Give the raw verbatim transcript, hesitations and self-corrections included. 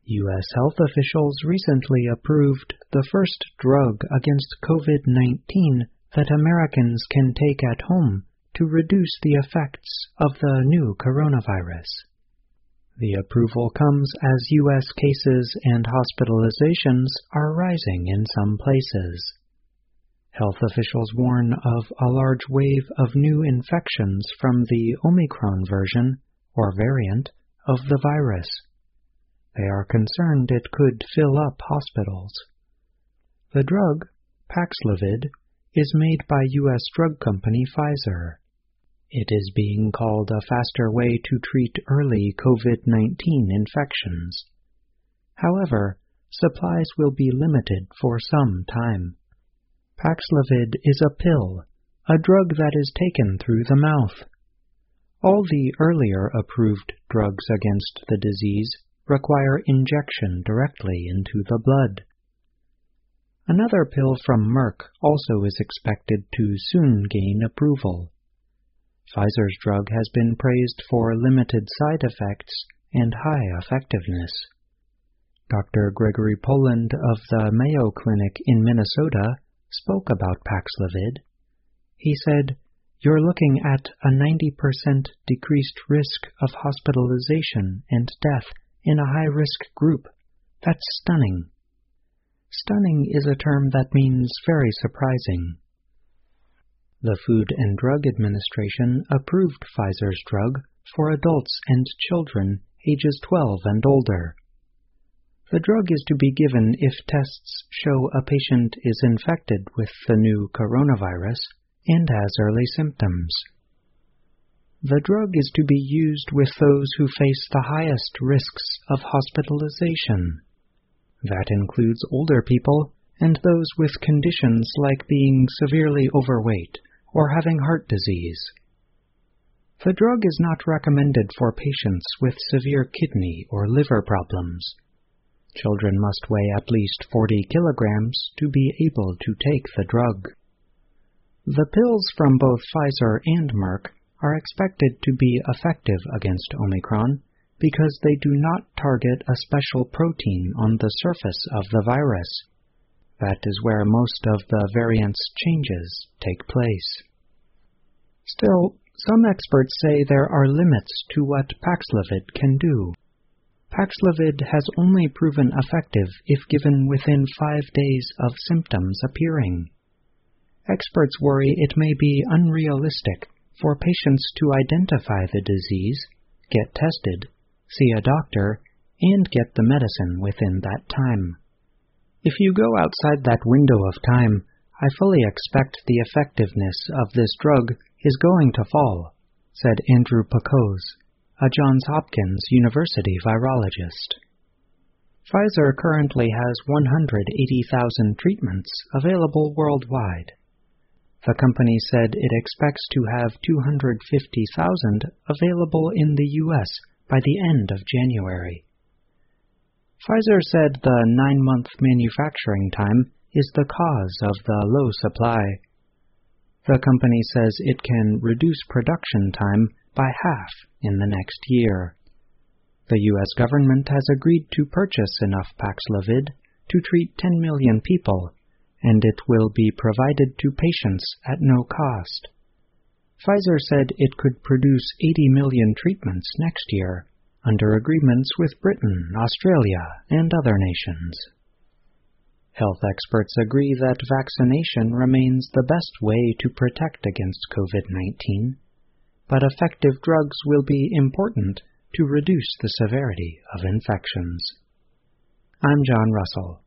U S health officials recently approved the first drug against COVID nineteen that Americans can take at home to reduce the effects of the new coronavirus. The approval comes as U S cases and hospitalizations are rising in some places. Health officials warn of a large wave of new infections from the Omicron version, or variant, of the virus. They are concerned it could fill up hospitals. The drug, Paxlovid, is made by U S drug company Pfizer. It is being called a faster way to treat early COVID nineteen infections. However, supplies will be limited for some time. Paxlovid is a pill, a drug that is taken through the mouth. All the earlier approved drugs against the disease require injection directly into the blood. Another pill from Merck also is expected to soon gain approval. Pfizer's drug has been praised for limited side effects and high effectiveness. Doctor Gregory Poland of the Mayo Clinic in Minnesota spoke about Paxlovid. He said, "You're looking at a ninety percent decreased risk of hospitalization and death in a high-risk group. That's stunning." Stunning is a term that means very surprising. The Food and Drug Administration approved Pfizer's drug for adults and children ages twelve and older. The drug is to be given if tests show a patient is infected with the new coronavirus and has early symptoms. The drug is to be used with those who face the highest risks of hospitalization. That includes older people and those with conditions like being severely overweight or having heart disease. The drug is not recommended for patients with severe kidney or liver problems. Children must weigh at least forty kilograms to be able to take the drug. The pills from both Pfizer and Merck are expected to be effective against Omicron because they do not target a special protein on the surface of the virus. That is where most of the variant's changes take place. Still, some experts say there are limits to what Paxlovid can do. Paxlovid has only proven effective if given within five days of symptoms appearing. Experts worry it may be unrealistic for patients to identify the disease, get tested, see a doctor, and get the medicine within that time. If you go outside that window of time, I fully expect the effectiveness of this drug is going to fall, said Andrew Pacose, a Johns Hopkins University virologist. Pfizer currently has one hundred eighty thousand treatments available worldwide. The company said it expects to have two hundred fifty thousand available in the U S by the end of January. Pfizer said the nine-month manufacturing time is the cause of the low supply. The company says it can reduce production time by half in the next year. The U S government has agreed to purchase enough Paxlovid to treat ten million people, and it will be provided to patients at no cost. Pfizer said it could produce eighty million treatments next year, under agreements with Britain, Australia, and other nations. Health experts agree that vaccination remains the best way to protect against COVID nineteen, but effective drugs will be important to reduce the severity of infections. I'm John Russell.